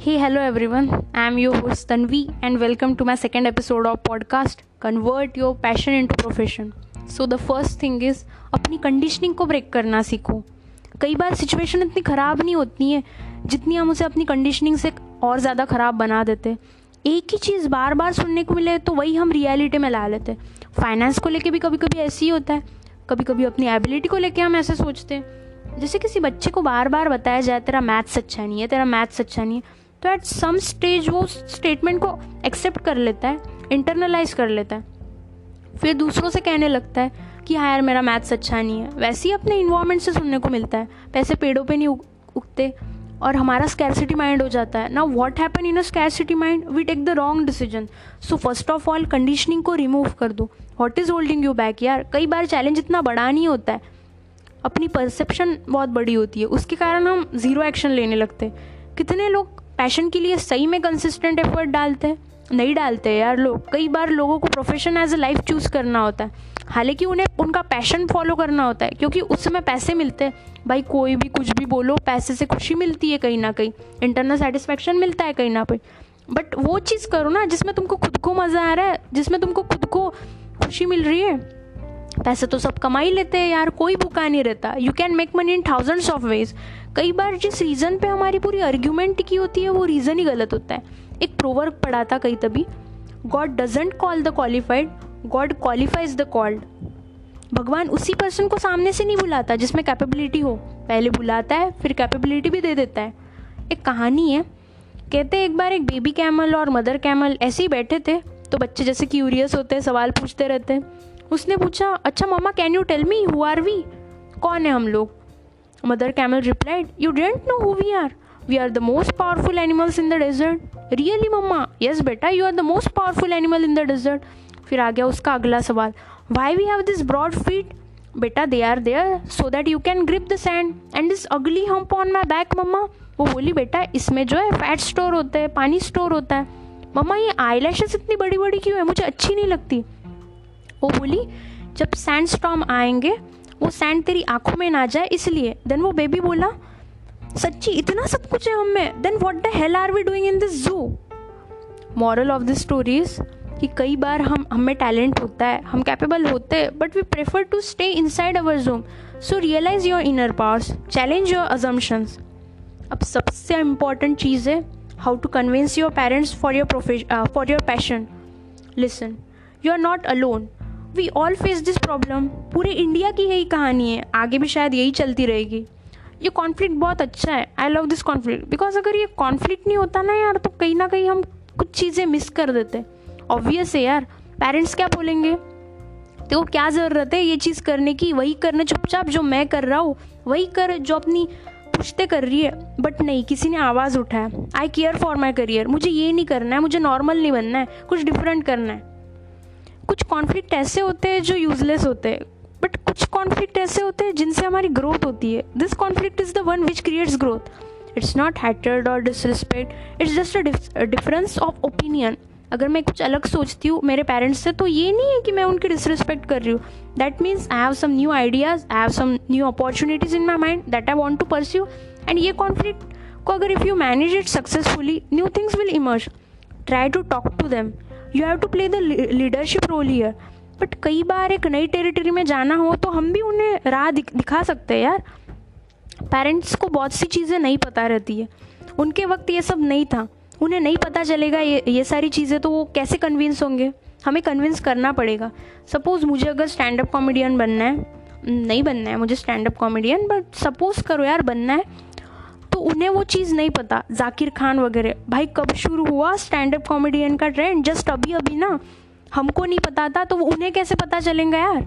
Hey, hello everyone. I am your host Tanvi and welcome to my second episode of podcast Convert Your Passion into Profession. So the first thing is अपनी conditioning को break करना सीखो. कई बार situation इतनी ख़राब नहीं होती है जितनी हम उसे अपनी कंडीशनिंग से और ज़्यादा ख़राब बना देते. एक ही चीज़ बार बार सुनने को मिले तो वही हम रियलिटी में ला लेते. फाइनेंस को लेके भी कभी कभी ऐसे ही होता है. कभी कभी अपनी एबिलिटी को लेके हम ऐसे सोचते हैं. जैसे किसी बच्चे को बार बार बताया जाए तेरा मैथ्स अच्छा नहीं है, तेरा मैथ्स अच्छा नहीं है, तो एट सम स्टेज वो स्टेटमेंट को एक्सेप्ट कर लेता है, इंटरनलाइज कर लेता है. फिर दूसरों से कहने लगता है कि हाँ यार मेरा मैथ्स अच्छा नहीं है. वैसे ही अपने इन्वायरमेंट से सुनने को मिलता है. पैसे पेड़ों पे नहीं उगते और हमारा स्कैरसिटी माइंड हो जाता है. Now what happen in a scarcity mind, we take the wrong decision. So first of all conditioning को रिमूव कर दो. What is holding you back यार. कई बार चैलेंज इतना बड़ा नहीं होता है, अपनी परसेप्शन बहुत बड़ी होती है, उसके कारण हम जीरो एक्शन लेने लगते हैं. कितने लोग पैशन के लिए सही में कंसिस्टेंट एफर्ट डालते हैं? नहीं डालते यार लोग. कई बार लोगों को profession as a life choose करना होता है, हालांकि उन्हें उनका पैशन फॉलो करना होता है क्योंकि उस समय पैसे मिलते हैं. भाई कोई भी कुछ भी बोलो, पैसे से खुशी मिलती है कहीं ना कहीं, इंटरनल सेटिस्फेक्शन मिलता है कहीं ना कहीं. बट वो चीज़ करो ना जिसमें तुमको खुद को मज़ा आ रहा है, जिसमें तुमको खुद को खुशी मिल रही है. पैसे तो सब कमा ही लेते हैं यार, कोई भूखा नहीं रहता. You can make money in thousands of ways. कई बार जिस रीज़न पे हमारी पूरी आर्ग्यूमेंट की होती है वो रीज़न ही गलत होता है. एक प्रोवर्ब पढ़ा था कहीं तभी, God doesn't call the qualified, God qualifies the called. भगवान उसी पर्सन को सामने से नहीं बुलाता जिसमें कैपेबिलिटी हो, पहले बुलाता है फिर कैपेबिलिटी भी दे देता है. एक कहानी है, कहते एक बार एक बेबी कैमल और मदर कैमल ऐसे ही बैठे थे. तो बच्चे जैसे क्यूरियस होते हैं, सवाल पूछते रहते हैं. उसने पूछा, अच्छा mama can you tell me who are we, कौन है हम लोग. Mother camel replied, you don't know who we are. We are the most powerful animals in the desert. Really mama. Yes बेटा, you are the most powerful animal in the desert. फिर आ गया उसका अगला सवाल, why we have this broad feet. बेटा they are there so that you can grip the sand and this अगली hump on my back mama. वो बोली, बेटा इसमें जो है फैट स्टोर होते हैं, पानी स्टोर होता है. मम्मा ये आईलैशेस इतनी बड़ी बड़ी क्यों है, मुझे अच्छी नहीं लगती. वो बोली, जब सैंड स्टॉर्म आएंगे वो सैंड तेरी आंखों में ना जाए इसलिए. देन वो बेबी बोला, सच्ची इतना सब कुछ है हम में, then what the hell are we doing in this zoo. Moral of this story is कि कई बार हम में टैलेंट होता है, हम कैपेबल होते हैं, but we prefer to stay inside our zone. So realise your inner powers, challenge your assumptions. अब सबसे इम्पॉर्टेंट चीज़ है how to convince your parents for your passion. Listen, you are not alone. We all face this problem. पूरे India की यही कहानी है, आगे भी शायद यही चलती रहेगी. ये कॉन्फ्लिक्ट बहुत अच्छा है. I love this conflict because अगर ये कॉन्फ्लिक्ट नहीं होता ना यार तो कहीं ना कहीं हम कुछ चीज़ें मिस कर देते. ऑब्वियस है यार, पेरेंट्स क्या बोलेंगे, तो क्या ज़रूरत है ये चीज़ करने की, वही करने चुपचाप जो मैं कर रहा हूँ, वही कर जो अपनी पुश्ते कर रही है. बट नहीं, किसी ने आवाज़ उठाया, I care for my career, मुझे ये नहीं करना है, मुझे नॉर्मल नहीं बनना है, कुछ डिफरेंट करना है. कुछ कॉन्फ्लिक्ट ऐसे होते हैं जो यूजलेस होते हैं, बट कुछ कॉन्फ्लिक्ट ऐसे होते हैं जिनसे हमारी ग्रोथ होती है. This conflict is the one which creates growth. It's not hatred और disrespect, it's just a difference of opinion. अगर मैं कुछ अलग सोचती हूँ मेरे पेरेंट्स से तो ये नहीं है कि मैं उनकी डिसरिस्पेक्ट कर रही हूँ. That means I have some new ideas, I have some new opportunities in my mind that I want to pursue. And ये कॉन्फ्लिक्ट को अगर if you manage it successfully, new things will emerge. Try to talk to them. You have to play the leadership role here. But कई बार एक नई territory में जाना हो तो हम भी उन्हें राह दिखा सकते हैं यार. पेरेंट्स को बहुत सी चीज़ें नहीं पता रहती है. उनके वक्त ये सब नहीं था, उन्हें नहीं पता चलेगा ये सारी चीज़ें, तो वो कैसे कन्विंस होंगे. हमें कन्विंस करना पड़ेगा. सपोज़ मुझे अगर स्टैंड अप कॉमेडियन बनना है, नहीं बनना है मुझे stand up comedian, but suppose करो यार बनना है, तो उन्हें वो चीज़ नहीं पता. जाकिर खान वगैरह, भाई कब शुरू हुआ स्टैंड अप कॉमेडियन का ट्रेंड, जस्ट अभी अभी ना. हमको नहीं पता था तो उन्हें कैसे पता चलेगा यार.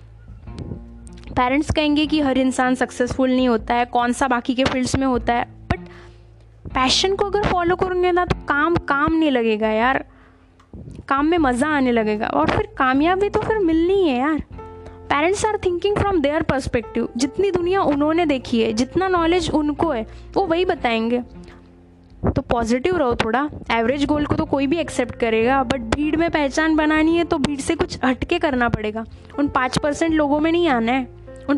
पेरेंट्स कहेंगे कि हर इंसान सक्सेसफुल नहीं होता है, कौन सा बाकी के फील्ड्स में होता है, बट पैशन को अगर फॉलो करेंगे ना तो काम नहीं लगेगा यार. काम में मज़ा आने लगेगा और फिर कामयाबी तो फिर मिलनी है यार. Parents are thinking from their perspective. जितनी दुनिया उन्होंने देखी है, जितना नॉलेज उनको है, वो वही बताएंगे. तो पॉजिटिव रहो थोड़ा. एवरेज गोल को तो कोई भी एक्सेप्ट करेगा, बट भीड़ में पहचान बनानी है तो भीड़ से कुछ हटके करना पड़ेगा. उन 5% लोगों में नहीं आना है, उन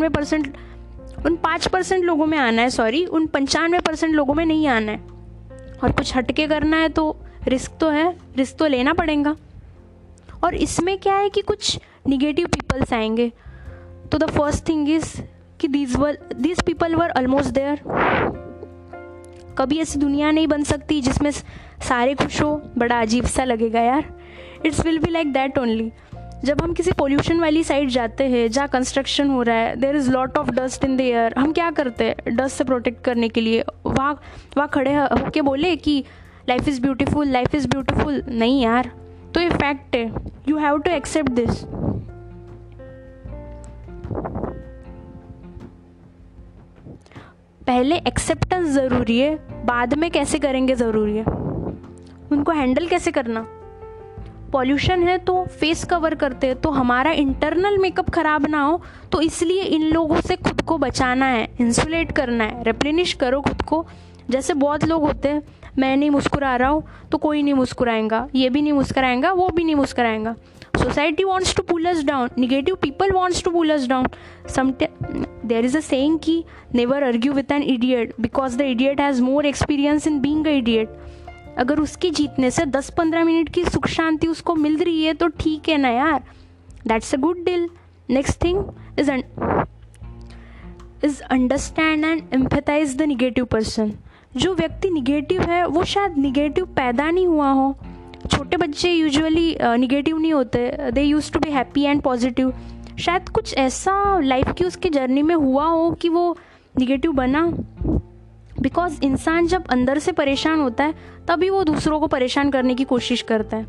5% लोगों में आना है. उन 95% लोगों में नहीं आना है. और कुछ हटके करना है तो रिस्क तो लेना पड़ेगा। और इसमें क्या है कि कुछ निगेटिव पीपल्स आएंगे, तो द फर्स्ट थिंग इज कि these people were almost there. कभी ऐसी दुनिया नहीं बन सकती जिसमें सारे खुश हो, बड़ा अजीब सा लगेगा यार। It's will be like that only. जब हम किसी पोल्यूशन वाली साइड जाते हैं जहाँ कंस्ट्रक्शन हो रहा है, there is lot of dust in the air, हम क्या करते हैं डस्ट से प्रोटेक्ट करने के लिए वहाँ खड़े होके बोले कि life is beautiful, life is beautiful. नहीं यार, तो ये फैक्ट है, you have to accept this. पहले एक्सेप्टेंस ज़रूरी है, बाद में कैसे करेंगे ज़रूरी है, उनको हैंडल कैसे करना। पॉल्यूशन है तो फेस कवर करते हैं, तो हमारा इंटरनल मेकअप ख़राब ना हो, तो इसलिए इन लोगों से खुद को बचाना है, इंसुलेट करना है, रिप्लेनिश करो खुद को। जैसे बहुत लोग होते हैं, मैं नहीं मुस्कुरा रहा हूँ तो कोई नहीं मुस्कुराएगा, ये भी नहीं मुस्कुराएगा, वो भी नहीं मुस्कुराएगा। Society wants to pull us down, negative people wants to pull us down. There is a saying कि never argue with an idiot because the idiot has more experience in being an idiot. अगर उसके जीतने से 10-15 minute की सुख शांति उसको मिल रही है तो ठीक है ना यार, that's a good deal. Next thing is understand and empathize the negative person. जो व्यक्ति निगेटिव है वो शायद निगेटिव पैदा नहीं हुआ हो। छोटे बच्चे यूजुअली निगेटिव नहीं होते, they use to be happy and positive. शायद कुछ ऐसा लाइफ की उसकी जर्नी में हुआ हो कि वो निगेटिव बना। बिकॉज इंसान जब अंदर से परेशान होता है तभी वो दूसरों को परेशान करने की कोशिश करता है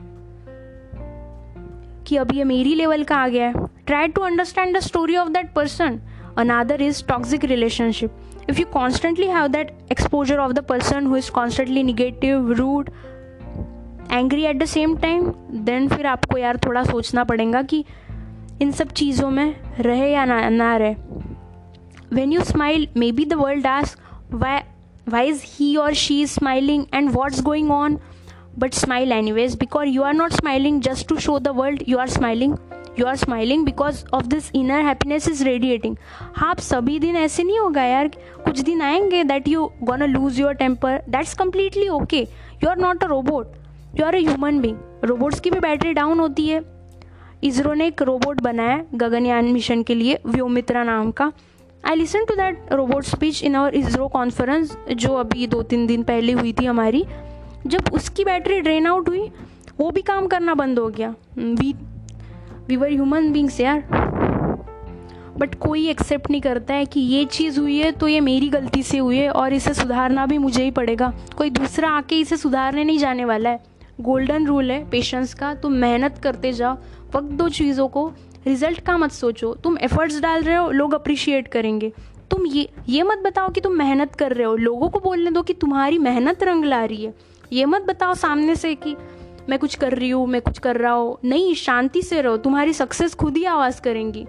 कि अब ये मेरी लेवल का आ गया है। Try to understand the story of that person. Another is toxic relationship. If you constantly have that exposure of the person who is constantly negative, rude, angry at the same time, then फिर आपको यार थोड़ा सोचना पड़ेगा कि इन सब चीज़ों में रहे या ना रहे। When you smile may be the world ask why is he or she is smiling and what's going on, but smile anyways because you are not smiling just to show the world you are smiling because of this inner happiness is radiating. हाँ, आप सभी दिन ऐसे नहीं होगा यार, कुछ दिन आएंगे that you gonna lose your temper, that's completely okay. You are not a robot, you are a human being. Robots की भी बैटरी डाउन होती है। इसरो ने एक रोबोट बनाया गगनयान मिशन के लिए, व्योमित्रा नाम का। I listen to that robot speech in our ISRO conference जो अभी 2-3 दिन पहले हुई थी हमारी। जब उसकी बैटरी ड्रेन आउट हुई, वो भी काम करना बंद हो गया। वी वर ह्यूमन बींग्स यार। बट कोई एक्सेप्ट नहीं करता है कि ये चीज़ हुई है तो ये मेरी गलती से हुई है और इसे सुधारना भी मुझे ही पड़ेगा, कोई दूसरा आके इसे सुधारने नहीं जाने वाला है। गोल्डन रूल है पेशेंस का, तुम मेहनत करते जाओ, वक्त दो चीज़ों को, रिजल्ट का मत सोचो। तुम एफर्ट्स डाल रहे हो, लोग अप्रिशिएट करेंगे। तुम ये मत बताओ कि तुम मेहनत कर रहे हो, लोगों को बोलने दो कि तुम्हारी मेहनत रंग ला रही है। ये मत बताओ सामने से कि मैं कुछ कर रही हूँ, मैं कुछ कर रहा हूँ। नहीं, शांति से रहो, तुम्हारी सक्सेस खुद ही आवाज़ करेंगी।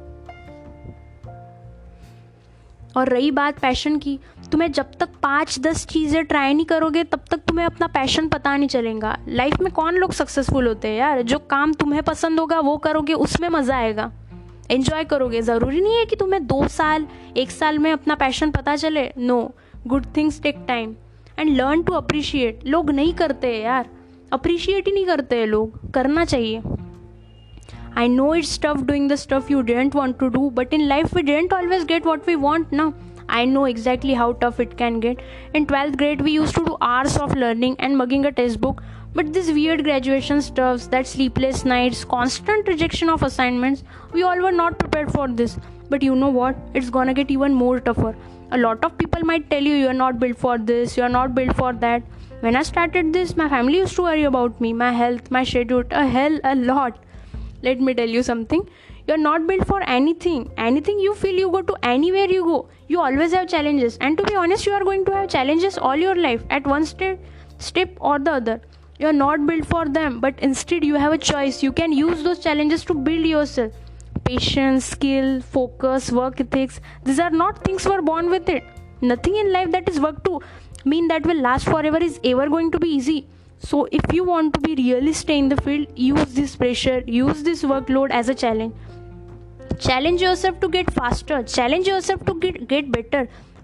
और रही बात पैशन की, तुम्हें जब तक 5-10 चीज़ें ट्राई नहीं करोगे तब तक तुम्हें अपना पैशन पता नहीं चलेगा। लाइफ में कौन लोग सक्सेसफुल होते हैं यार? जो काम तुम्हें पसंद होगा वो करोगे, उसमें मज़ा आएगा, एंजॉय करोगे। ज़रूरी नहीं है कि तुम्हें 2 साल 1 साल में अपना पैशन पता चले। No, good things take time and learn to appreciate. लोग नहीं करते हैं यार, अप्रिशिएट ही नहीं करते हैं लोग, करना चाहिए। I know it's tough doing the stuff you didn't want to do, but in life we didn't always get what we want now. I know exactly how tough it can get. In 12th grade we used to do hours of learning and mugging a textbook, but this weird graduation stuff, that sleepless nights, constant rejection of assignments, we all were not prepared for this. But you know what? It's gonna get even more tougher. A lot of people might tell you are not built for this, you are not built for that. When I started this, my family used to worry about me, my health, my schedule, a lot. Let me tell you something. You're not built for anything. Anything you feel, you go to anywhere you go. You always have challenges. And to be honest, you are going to have challenges all your life at one step or the other. You're not built for them, but instead you have a choice. You can use those challenges to build yourself. Patience, skill, focus, work ethics. These are not things we're born with it. Nothing in life that is work to mean that will last forever is ever going to be easy. So if you want to be really stay in the field, use this pressure, use this workload as a challenge. Challenge yourself to get faster, challenge yourself to get better.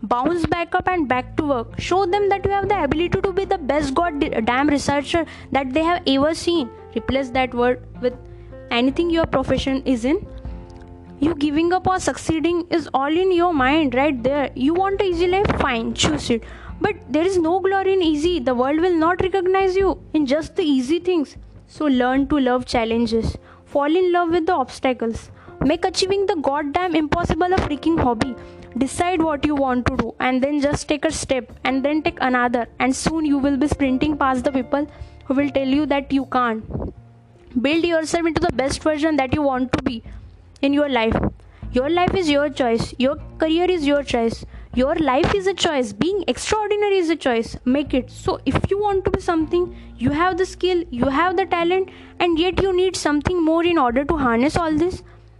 bounce back up and back to work. Show them that you have the ability to be the best goddamn researcher that they have ever seen. Replace that word with anything your profession is in. You giving up or succeeding is all in your mind right there. You want an easy life? Fine, choose it. But there is no glory in easy. The world will not recognize you in just the easy things. So learn to love challenges. Fall in love with the obstacles. Make achieving the goddamn impossible a freaking hobby. Decide what you want to do and then just take a step and then take another, and soon you will be sprinting past the people who will tell you that you can't. Build yourself into the best version that you want to be in your life. Your life is your choice. Your career is your choice. Your life is a choice. Being extraordinary is a choice. Make it. So if you want to be something, you have the skill, you have the talent, and yet you need something more in order to harness all this.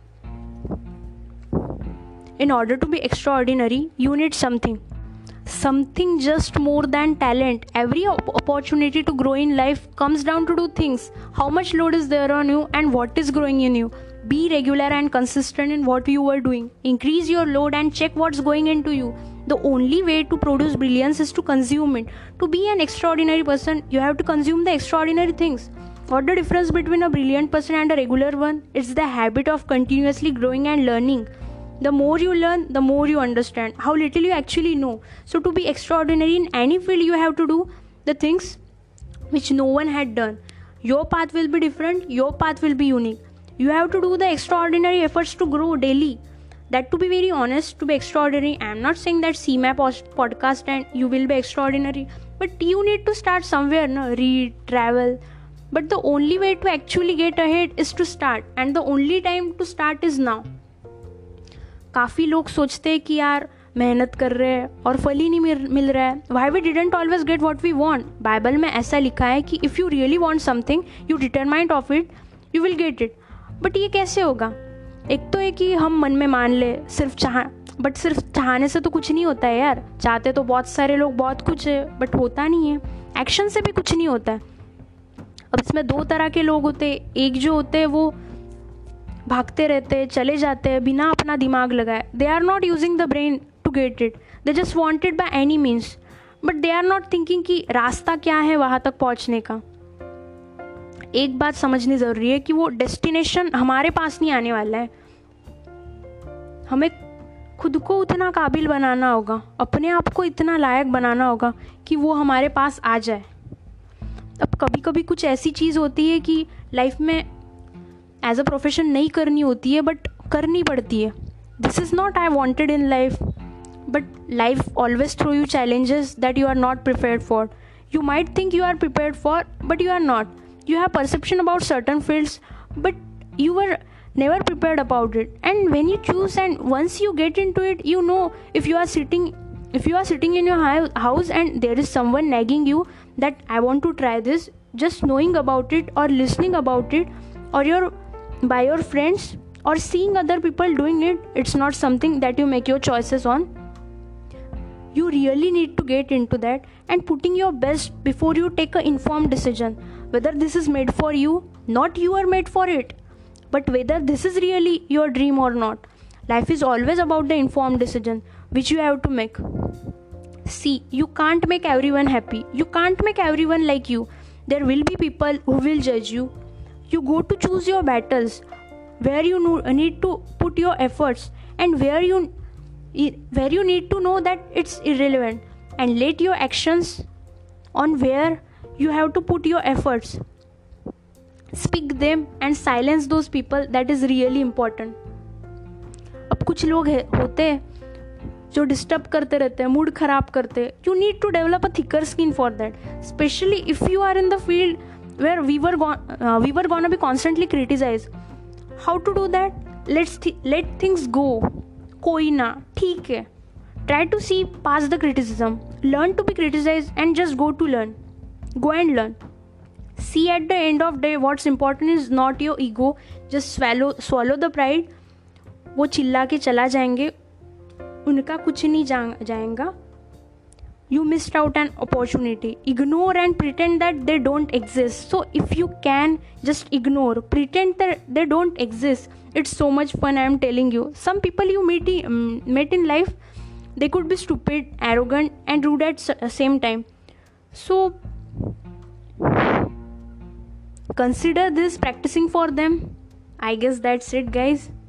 In order to be extraordinary, you need something just more than talent. Every opportunity to grow in life comes down to two things: how much load is there on you and what is growing in you. Be regular and consistent in what you are doing. Increase your load and check what's going into you. The only way to produce brilliance is to consume it. To be an extraordinary person, you have to consume the extraordinary things. What the difference between a brilliant person and a regular one? It's the habit of continuously growing and learning. The more you learn, the more you understand how little you actually know. So to be extraordinary in any field, you have to do the things which no one had done. Your path will be different. Your path will be unique. You have to do the extraordinary efforts to grow daily. That, to be very honest, to be extraordinary, I am not saying that see my podcast and you will be extraordinary. But you need to start somewhere, no? Read, travel. But the only way to actually get ahead is to start. And the only time to start is now. काफ़ी लोग सोचते हैं कि यार मेहनत कर रहे हैं और फल ही नहीं मिल रहा है. Why we didn't always get what we want? Bible में ऐसा लिखा है कि if you really want something, you determined of it, you will get it. But ये कैसे होगा? एक तो है कि हम मन में मान ले सिर्फ चाहने से तो कुछ नहीं होता है यार. चाहते तो बहुत सारे लोग बहुत कुछ है, बट होता नहीं है. एक्शन से भी कुछ नहीं होता है. अब इसमें दो तरह के लोग होते हैं. एक जो होते हैं वो भागते रहते हैं, चले जाते हैं बिना अपना दिमाग लगाए. They are not using the brain to get it. They just want it by any means, but they are not thinking कि रास्ता क्या है वहाँ तक पहुँचने का. एक बात समझनी ज़रूरी है कि वो डेस्टिनेशन हमारे पास नहीं आने वाला है. हमें खुद को उतना काबिल बनाना होगा, अपने आप को इतना लायक बनाना होगा कि वो हमारे पास आ जाए. अब कभी कभी कुछ ऐसी चीज़ होती है कि लाइफ में एज अ प्रोफेशन नहीं करनी होती है, बट करनी पड़ती है. This is not I wanted in life, but life always throw you challenges that you are not prepared for. You might think you are prepared for, but you are not. You have perception about certain fields, but you were never prepared about it. And when you choose and once you get into it, you know if you are sitting in your house and there is someone nagging you that I want to try this, just knowing about it or listening about it or by your friends or seeing other people doing it, it's not something that you make your choices on. You really need to get into that and putting your best before you take an informed decision. Whether this is made for you, not you are made for it, but whether this is really your dream or not. Life is always about the informed decision which you have to make. See, you can't make everyone happy. You can't make everyone like you. There will be people who will judge you. You go to choose your battles where you need to put your efforts and where you need to know that it's irrelevant, and let your actions on where you have to put your efforts. Speak them and silence those people. That is really important. अब कुछ लोग होते हैं जो disturb करते रहते हैं, mood खराब करते हैं. You need to develop a thicker skin for that, especially if you are in the field where we were gonna be constantly criticized. How to do that? Let things go. कोई ना, ठीक है. Try to see past the criticism. Learn to be criticized and just go to learn. Go and learn. See, at the end of the day, what's important is not your ego. Just swallow the pride. वो चिल्ला के चला जाएंगे, उनका कुछ नहीं जाएगा. You missed out an opportunity. Ignore and pretend that they don't exist. So if you can, just ignore. Pretend that they don't exist. It's so much fun, I am telling you. Some people you met in life They could be stupid, arrogant, and rude at same time. So consider this practicing for them. I guess that's it, guys.